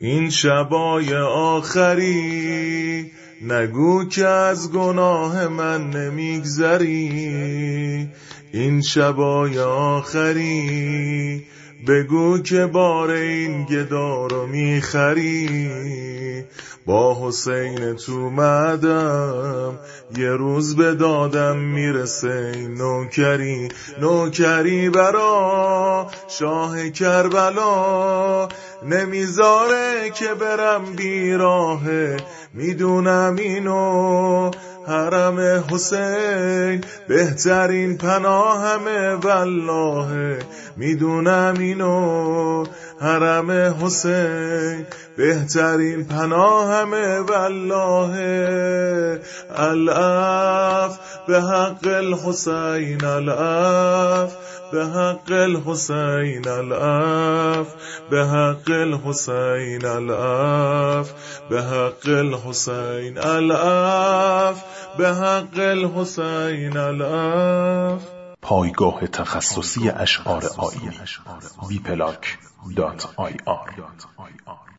این شبای آخری نگو که از گناه من نمیگذری. این شبای آخری بگو که بار این گدا رو میخری. با حسین تو مدم یه روز به دادم میرسه این نوکری. نوکری برا شاه کربلا نمیذاره که برم بیراهه. میدونم اینو حرم حسین بهترین پناهمه والله. میدونم اینو حرم حسین بهترین پناهمه والله. العف به حق الحسین، العف به حق الحسین، العف به حق الحسین، العف به حق الحسین، العف به حق الحسین، العف. پایگاه تخصصی اشعار آیینی www.bplag.ir